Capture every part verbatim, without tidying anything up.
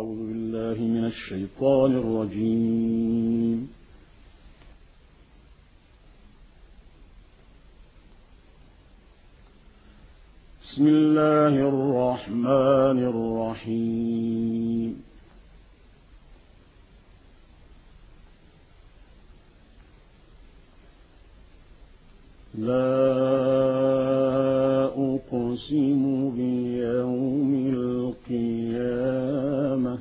أعوذ بالله من الشيطان الرجيم. بسم الله الرحمن الرحيم. لا أقسم بيوم القيامة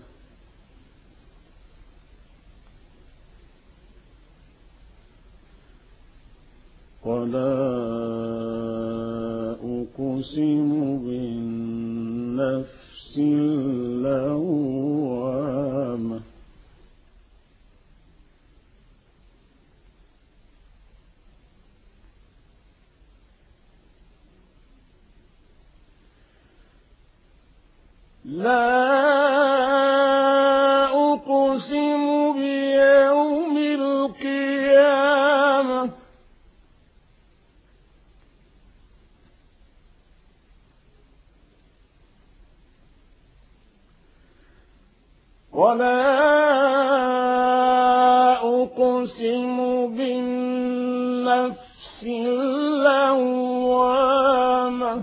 ولا أقسم بالنفس اللوامة لا أقسم بيوم القيامة ولا أقسم بالنفس اللوامة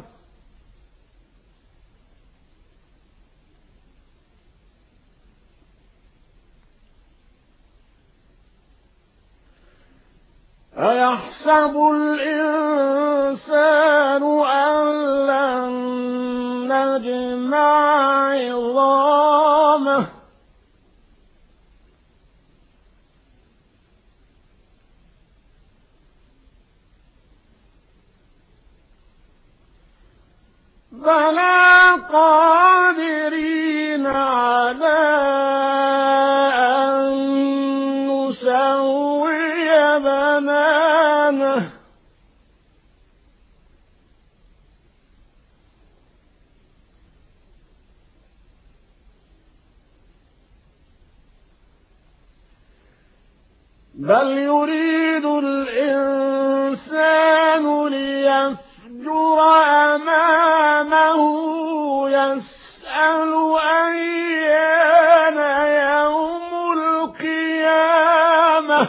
أيحسب الإنسان أن لن نجمع عظامه بلى قادرين على أن نسوي بنانه بل يريد الإنسان ليفجر أمامه يسأل أيان يوم القيامة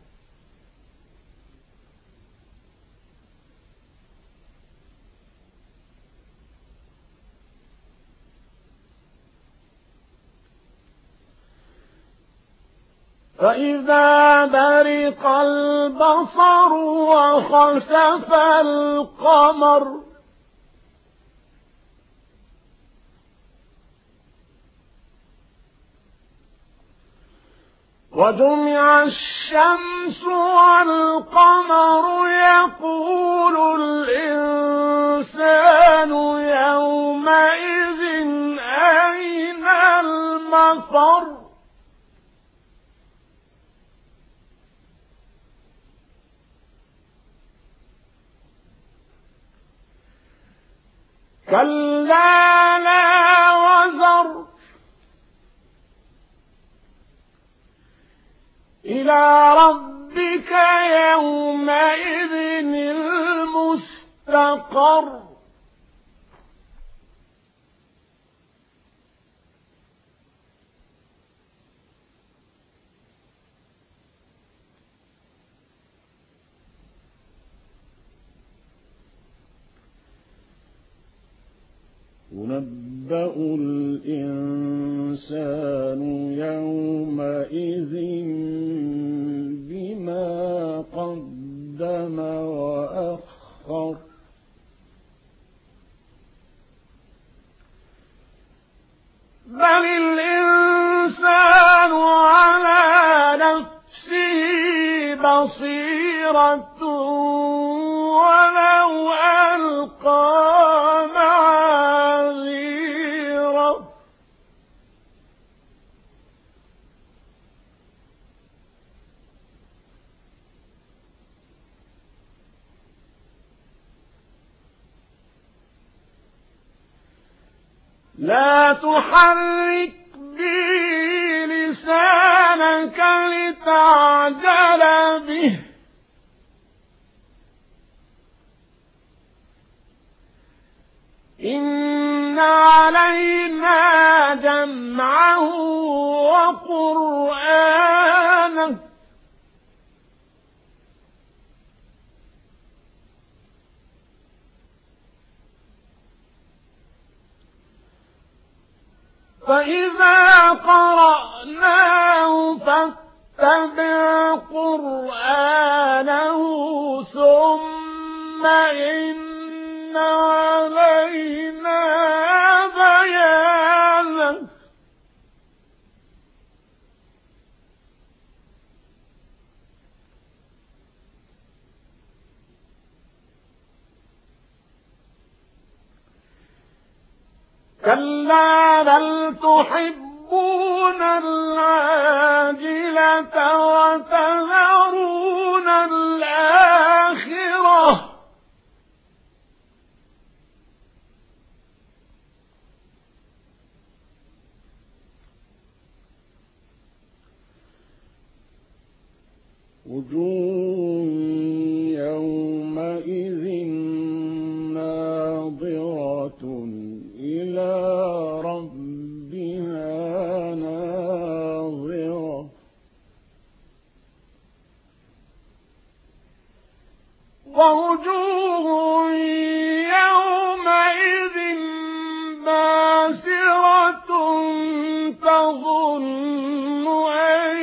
فإذا برق البصر وخسف القمر وجمع الشمس والقمر يقول الإنسان يومئذ أين المفر كلا لا وزر إلى ربك يومئذ المستقر ينبأ الإنسان يومئذ بما قدم وأخر بل الإنسان على نفسه بصيرة ولو ألقى معاذيره لا تحرك به لسانك لتعجل به إن إن علينا جمعه وقرآنه فإذا قرأناه فاتبع قرآنه ثم إن علينا بيانه كلا بل تحبون العاجلة وتذرون الآخرة وجوه يومئذ ناظرة إلى ربها ناظرة ووجوه يومئذ باسرة تظن أن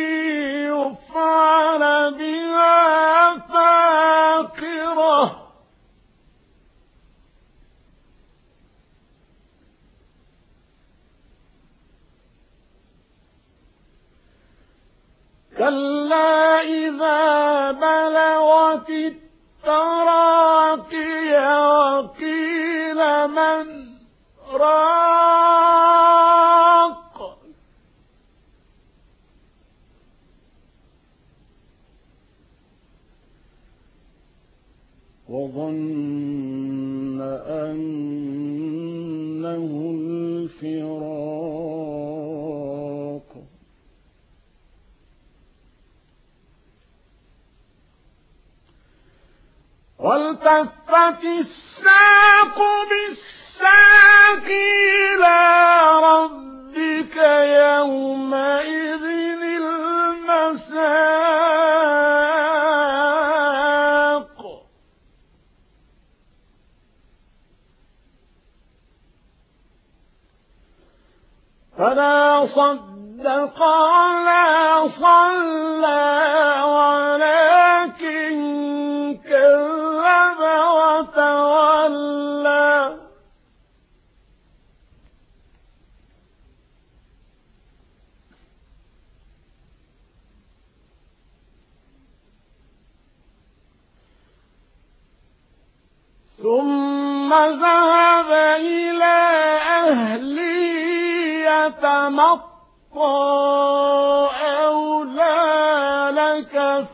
يفعل بها فاقرة كلا إذا بلغت التراقي وقيل من راق وظن أنه الفراق والتفت الساق بالساق إلى ربك يومئذ المساق فلا صدق ولا صلى ولكن كذب وتولى ثم ذهب إلى أهله يتمطى أولى لك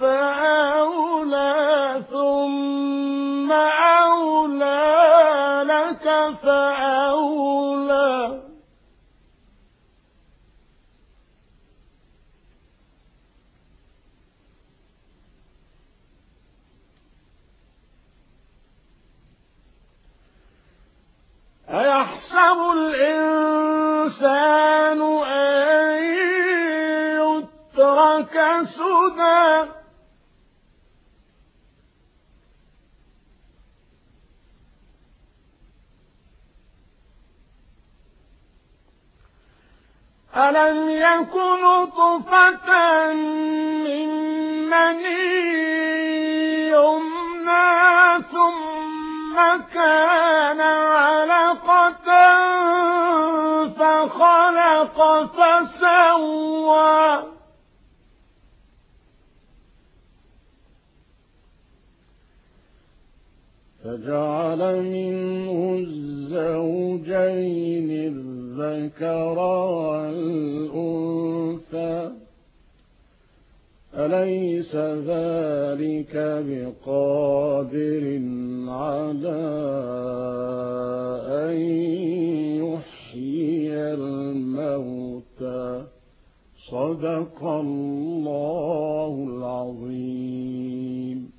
فأولى ثم أولى لك فأولى أيحسب الإنسان أن يترك سدى ألم يكن نطفة من مني يمنى ثم كان علقة فخلق فسوى فجعل منه الزوجين الذكر والأنثى أليس ذلك بقادر على أن يحيي الموتى صدق الله